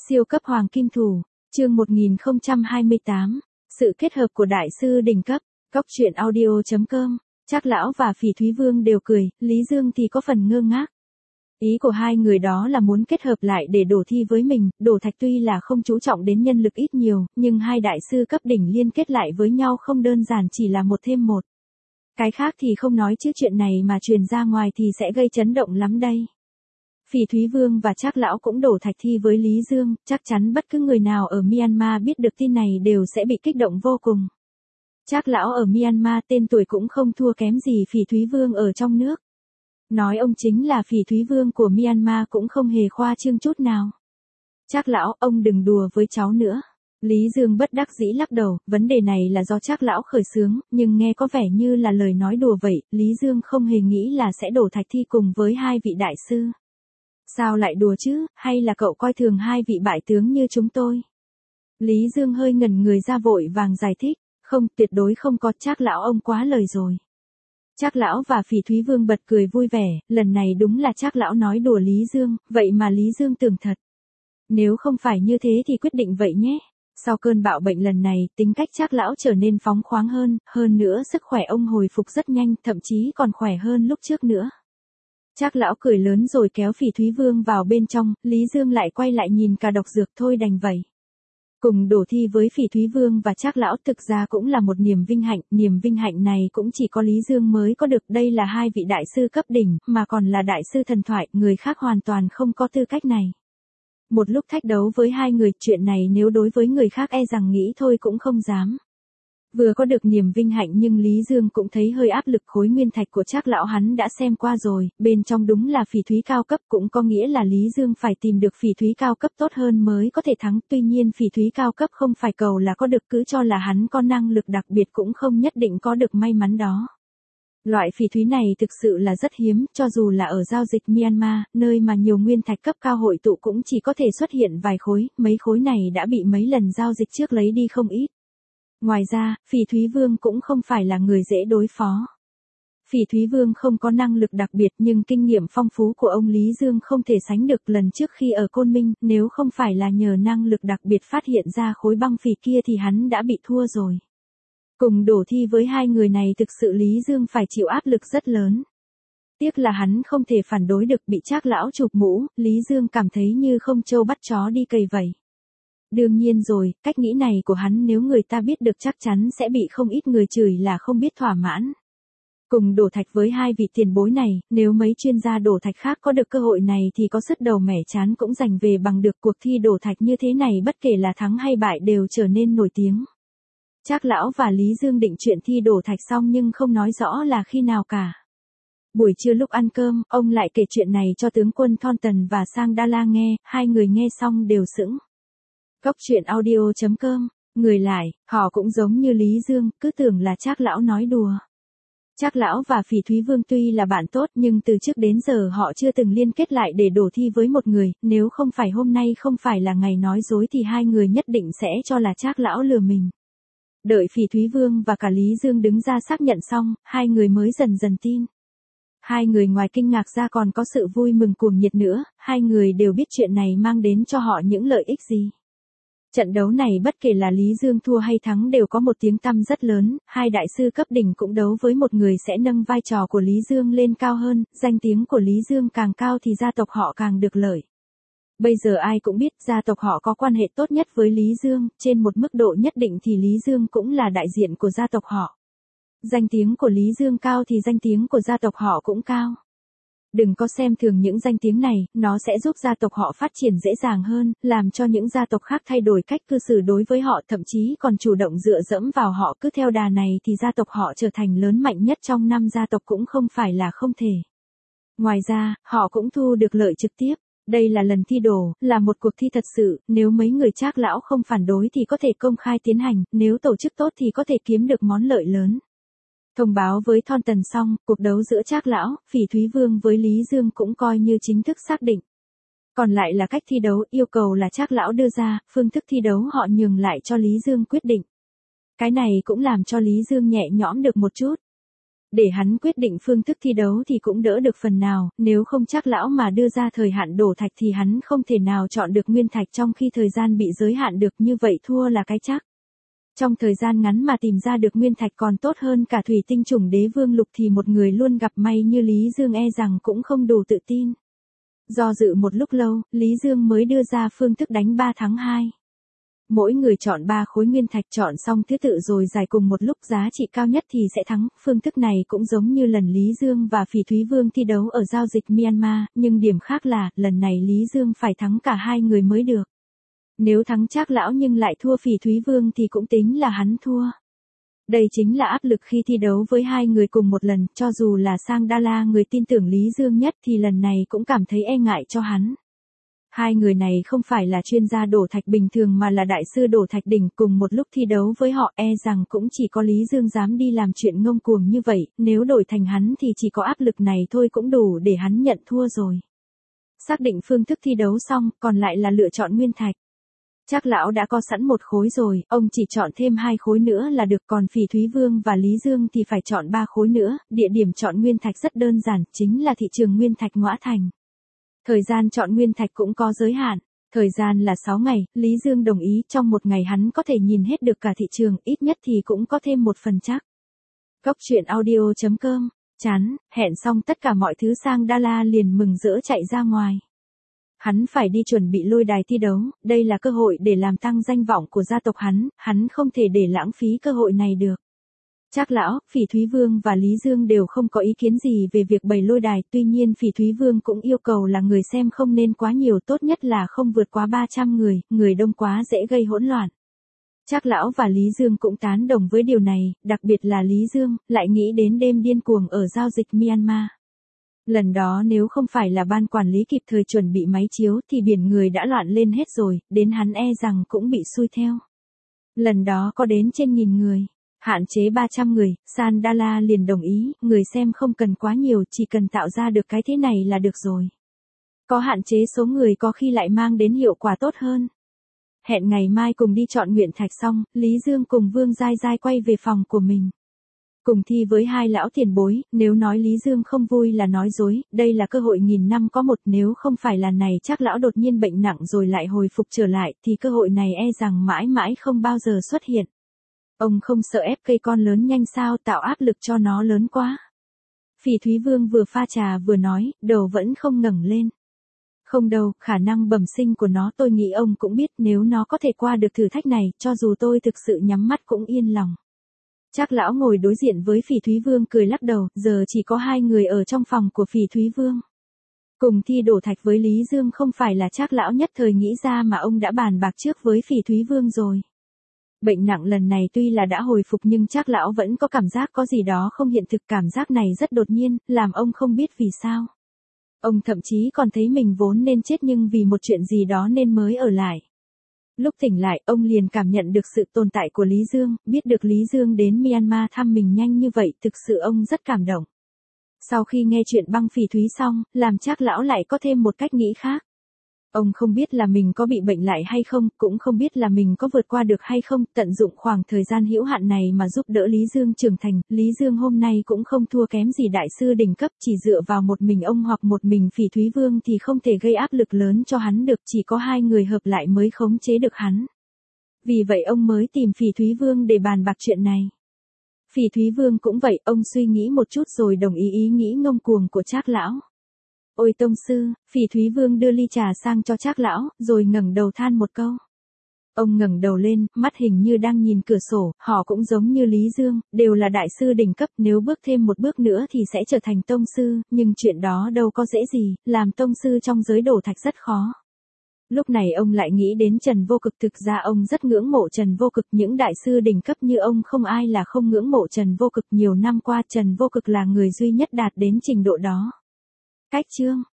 Siêu cấp hoàng kim thủ, chương 1028, sự kết hợp của đại sư đỉnh cấp, góc truyện audio.com, Trác lão và Phỉ Thúy Vương đều cười, Lý Dương thì có phần ngơ ngác. Ý của hai người đó là muốn kết hợp lại để đổ thi với mình, đổ thạch tuy là không chú trọng đến nhân lực ít nhiều, nhưng hai đại sư cấp đỉnh liên kết lại với nhau không đơn giản chỉ là một thêm một. Cái khác thì không nói chứ chuyện này mà truyền ra ngoài thì sẽ gây chấn động lắm đây. Phỉ Thúy Vương và Trác lão cũng đổ thạch thi với Lý Dương, chắc chắn bất cứ người nào ở Myanmar biết được tin này đều sẽ bị kích động vô cùng. Trác lão ở Myanmar tên tuổi cũng không thua kém gì Phỉ Thúy Vương ở trong nước. Nói ông chính là Phỉ Thúy Vương của Myanmar cũng không hề khoa trương chút nào. Trác lão, ông đừng đùa với cháu nữa. Lý Dương bất đắc dĩ lắc đầu, vấn đề này là do Trác lão khởi xướng, nhưng nghe có vẻ như là lời nói đùa vậy, Lý Dương không hề nghĩ là sẽ đổ thạch thi cùng với hai vị đại sư. Sao lại đùa chứ, hay là cậu coi thường hai vị bại tướng như chúng tôi? Lý Dương hơi ngẩn người ra vội vàng giải thích, không, tuyệt đối không có, Trác lão ông quá lời rồi. Trác lão và Phỉ Thúy Vương bật cười vui vẻ, lần này đúng là Trác lão nói đùa Lý Dương, vậy mà Lý Dương tưởng thật. Nếu không phải như thế thì quyết định vậy nhé. Sau cơn bạo bệnh lần này, tính cách Trác lão trở nên phóng khoáng hơn nữa sức khỏe ông hồi phục rất nhanh, thậm chí còn khỏe hơn lúc trước nữa. Trác lão cười lớn rồi kéo Phỉ Thúy Vương vào bên trong, Lý Dương lại quay lại nhìn cả độc dược thôi đành vậy. Cùng đổ thi với Phỉ Thúy Vương và Trác lão thực ra cũng là một niềm vinh hạnh này cũng chỉ có Lý Dương mới có được, đây là hai vị đại sư cấp đỉnh, mà còn là đại sư thần thoại, người khác hoàn toàn không có tư cách này. Một lúc thách đấu với hai người, chuyện này nếu đối với người khác e rằng nghĩ thôi cũng không dám. Vừa có được niềm vinh hạnh nhưng Lý Dương cũng thấy hơi áp lực, khối nguyên thạch của Trác lão hắn đã xem qua rồi, bên trong đúng là phỉ thúy cao cấp, cũng có nghĩa là Lý Dương phải tìm được phỉ thúy cao cấp tốt hơn mới có thể thắng, tuy nhiên phỉ thúy cao cấp không phải cầu là có được, cứ cho là hắn có năng lực đặc biệt cũng không nhất định có được may mắn đó. Loại phỉ thúy này thực sự là rất hiếm, cho dù là ở giao dịch Myanmar, nơi mà nhiều nguyên thạch cấp cao hội tụ cũng chỉ có thể xuất hiện vài khối, mấy khối này đã bị mấy lần giao dịch trước lấy đi không ít. Ngoài ra, Phỉ Thúy Vương cũng không phải là người dễ đối phó. Phỉ Thúy Vương không có năng lực đặc biệt nhưng kinh nghiệm phong phú của ông Lý Dương không thể sánh được, lần trước khi ở Côn Minh, nếu không phải là nhờ năng lực đặc biệt phát hiện ra khối băng phỉ kia thì hắn đã bị thua rồi. Cùng đổ thi với hai người này thực sự Lý Dương phải chịu áp lực rất lớn. Tiếc là hắn không thể phản đối được, bị Trác lão chụp mũ, Lý Dương cảm thấy như không trâu bắt chó đi cày vậy. Đương nhiên rồi, cách nghĩ này của hắn nếu người ta biết được chắc chắn sẽ bị không ít người chửi là không biết thỏa mãn. Cùng đổ thạch với hai vị tiền bối này, nếu mấy chuyên gia đổ thạch khác có được cơ hội này thì có sứt đầu mẻ trán cũng giành về bằng được, cuộc thi đổ thạch như thế này bất kể là thắng hay bại đều trở nên nổi tiếng. Trác lão và Lý Dương định chuyện thi đổ thạch xong nhưng không nói rõ là khi nào cả. Buổi trưa lúc ăn cơm, ông lại kể chuyện này cho tướng quân Thornton và Sang Đa nghe, hai người nghe xong đều sững. Góc truyện audio.com, người lại, họ cũng giống như Lý Dương, cứ tưởng là Trác lão nói đùa. Trác lão và Phỉ Thúy Vương tuy là bạn tốt nhưng từ trước đến giờ họ chưa từng liên kết lại để đổ thi với một người, nếu không phải hôm nay không phải là ngày nói dối thì hai người nhất định sẽ cho là Trác lão lừa mình. Đợi Phỉ Thúy Vương và cả Lý Dương đứng ra xác nhận xong, hai người mới dần dần tin. Hai người ngoài kinh ngạc ra còn có sự vui mừng cuồng nhiệt nữa, hai người đều biết chuyện này mang đến cho họ những lợi ích gì. Trận đấu này bất kể là Lý Dương thua hay thắng đều có một tiếng tăm rất lớn, hai đại sư cấp đỉnh cũng đấu với một người sẽ nâng vai trò của Lý Dương lên cao hơn, danh tiếng của Lý Dương càng cao thì gia tộc họ càng được lợi. Bây giờ ai cũng biết gia tộc họ có quan hệ tốt nhất với Lý Dương, trên một mức độ nhất định thì Lý Dương cũng là đại diện của gia tộc họ. Danh tiếng của Lý Dương cao thì danh tiếng của gia tộc họ cũng cao. Đừng có xem thường những danh tiếng này, nó sẽ giúp gia tộc họ phát triển dễ dàng hơn, làm cho những gia tộc khác thay đổi cách cư xử đối với họ, thậm chí còn chủ động dựa dẫm vào họ, cứ theo đà này thì gia tộc họ trở thành lớn mạnh nhất trong 5 gia tộc cũng không phải là không thể. Ngoài ra, họ cũng thu được lợi trực tiếp. Đây là lần thi đổ, là một cuộc thi thật sự, nếu mấy người Trác lão không phản đối thì có thể công khai tiến hành, nếu tổ chức tốt thì có thể kiếm được món lợi lớn. Thông báo với Thornton xong, cuộc đấu giữa Trác lão, Phỉ Thúy Vương với Lý Dương cũng coi như chính thức xác định. Còn lại là cách thi đấu, yêu cầu là Trác lão đưa ra, phương thức thi đấu họ nhường lại cho Lý Dương quyết định. Cái này cũng làm cho Lý Dương nhẹ nhõm được một chút. Để hắn quyết định phương thức thi đấu thì cũng đỡ được phần nào, nếu không Trác lão mà đưa ra thời hạn đổ thạch thì hắn không thể nào chọn được nguyên thạch trong khi thời gian bị giới hạn được, như vậy thua là cái chắc. Trong thời gian ngắn mà tìm ra được nguyên thạch còn tốt hơn cả thủy tinh chủng đế vương lục thì một người luôn gặp may như Lý Dương e rằng cũng không đủ tự tin. Do dự một lúc lâu, Lý Dương mới đưa ra phương thức đánh 3 thắng 2. Mỗi người chọn 3 khối nguyên thạch, chọn xong thứ tự rồi giải cùng một lúc, giá trị cao nhất thì sẽ thắng. Phương thức này cũng giống như lần Lý Dương và Phỉ Thúy Vương thi đấu ở giao dịch Myanmar, nhưng điểm khác là, lần này Lý Dương phải thắng cả hai người mới được. Nếu thắng Trác lão nhưng lại thua Phỉ Thúy Vương thì cũng tính là hắn thua. Đây chính là áp lực khi thi đấu với hai người cùng một lần, cho dù là Sang Đa-la người tin tưởng Lý Dương nhất thì lần này cũng cảm thấy e ngại cho hắn. Hai người này không phải là chuyên gia đổ thạch bình thường mà là đại sư đổ thạch đỉnh, cùng một lúc thi đấu với họ e rằng cũng chỉ có Lý Dương dám đi làm chuyện ngông cuồng như vậy, nếu đổi thành hắn thì chỉ có áp lực này thôi cũng đủ để hắn nhận thua rồi. Xác định phương thức thi đấu xong, còn lại là lựa chọn nguyên thạch. Trác lão đã có sẵn một khối rồi, ông chỉ chọn thêm 2 khối nữa là được, còn Phỉ Thúy Vương và Lý Dương thì phải chọn 3 khối nữa. Địa điểm chọn nguyên thạch rất đơn giản, chính là thị trường nguyên thạch Ngõa Thành. Thời gian chọn nguyên thạch cũng có giới hạn, thời gian là 6 ngày, Lý Dương đồng ý, trong một ngày hắn có thể nhìn hết được cả thị trường, ít nhất thì cũng có thêm một phần chắc. Cốc truyện audio.com, chán, hẹn xong tất cả mọi thứ Sang Đa-la liền mừng rỡ chạy ra ngoài. Hắn phải đi chuẩn bị lôi đài thi đấu, đây là cơ hội để làm tăng danh vọng của gia tộc hắn không thể để lãng phí cơ hội này được. Trác lão, Phỉ Thúy Vương và Lý Dương đều không có ý kiến gì về việc bày lôi đài, tuy nhiên Phỉ Thúy Vương cũng yêu cầu là người xem không nên quá nhiều, tốt nhất là không vượt quá 300 người đông quá dễ gây hỗn loạn. Trác lão và Lý Dương cũng tán đồng với điều này, đặc biệt là Lý Dương, lại nghĩ đến đêm điên cuồng ở giao dịch Myanmar. Lần đó nếu không phải là ban quản lý kịp thời chuẩn bị máy chiếu thì biển người đã loạn lên hết rồi, đến hắn e rằng cũng bị xui theo. Lần đó có đến trên 1000 người. Hạn chế 300 người, Sang Đa-la liền đồng ý, người xem không cần quá nhiều, chỉ cần tạo ra được cái thế này là được rồi. Có hạn chế số người có khi lại mang đến hiệu quả tốt hơn. Hẹn ngày mai cùng đi chọn nguyên thạch xong, Lý Dương cùng Vương Giai Giai quay về phòng của mình. Cùng thi với hai lão tiền bối, nếu nói Lý Dương không vui là nói dối, đây là cơ hội 1000 năm có một, nếu không phải là này Trác lão đột nhiên bệnh nặng rồi lại hồi phục trở lại thì cơ hội này e rằng mãi mãi không bao giờ xuất hiện. Ông không sợ ép cây con lớn nhanh sao, tạo áp lực cho nó lớn quá. Phỉ Thúy Vương vừa pha trà vừa nói, đầu vẫn không ngẩng lên. Không đâu, khả năng bẩm sinh của nó tôi nghĩ ông cũng biết, nếu nó có thể qua được thử thách này, cho dù tôi thực sự nhắm mắt cũng yên lòng. Trác lão ngồi đối diện với Phỉ Thúy Vương cười lắc đầu, giờ chỉ có 2 người ở trong phòng của Phỉ Thúy Vương. Cùng thi đổ thạch với Lý Dương không phải là Trác lão nhất thời nghĩ ra mà ông đã bàn bạc trước với Phỉ Thúy Vương rồi. Bệnh nặng lần này tuy là đã hồi phục nhưng Trác lão vẫn có cảm giác có gì đó không hiện thực, cảm giác này rất đột nhiên, làm ông không biết vì sao. Ông thậm chí còn thấy mình vốn nên chết nhưng vì một chuyện gì đó nên mới ở lại. Lúc tỉnh lại, ông liền cảm nhận được sự tồn tại của Lý Dương, biết được Lý Dương đến Myanmar thăm mình nhanh như vậy, thực sự ông rất cảm động. Sau khi nghe chuyện băng phỉ thúy xong, làm Trác lão lại có thêm một cách nghĩ khác. Ông không biết là mình có bị bệnh lại hay không, cũng không biết là mình có vượt qua được hay không, tận dụng khoảng thời gian hữu hạn này mà giúp đỡ Lý Dương trưởng thành. Lý Dương hôm nay cũng không thua kém gì đại sư đỉnh cấp, chỉ dựa vào một mình ông hoặc một mình Phỉ Thúy Vương thì không thể gây áp lực lớn cho hắn được, chỉ có 2 người hợp lại mới khống chế được hắn. Vì vậy ông mới tìm Phỉ Thúy Vương để bàn bạc chuyện này. Phỉ Thúy Vương cũng vậy, ông suy nghĩ một chút rồi đồng ý ý nghĩ ngông cuồng của Trác lão. Ôi tông sư, Phỉ Thúy Vương đưa ly trà sang cho Trác lão, rồi ngẩng đầu than một câu. Ông ngẩng đầu lên, mắt hình như đang nhìn cửa sổ, họ cũng giống như Lý Dương, đều là đại sư đỉnh cấp, nếu bước thêm một bước nữa thì sẽ trở thành tông sư, nhưng chuyện đó đâu có dễ gì, làm tông sư trong giới đổ thạch rất khó. Lúc này ông lại nghĩ đến Trần Vô Cực, thực ra ông rất ngưỡng mộ Trần Vô Cực, những đại sư đỉnh cấp như ông không ai là không ngưỡng mộ Trần Vô Cực, nhiều năm qua Trần Vô Cực là người duy nhất đạt đến trình độ đó. Cách chương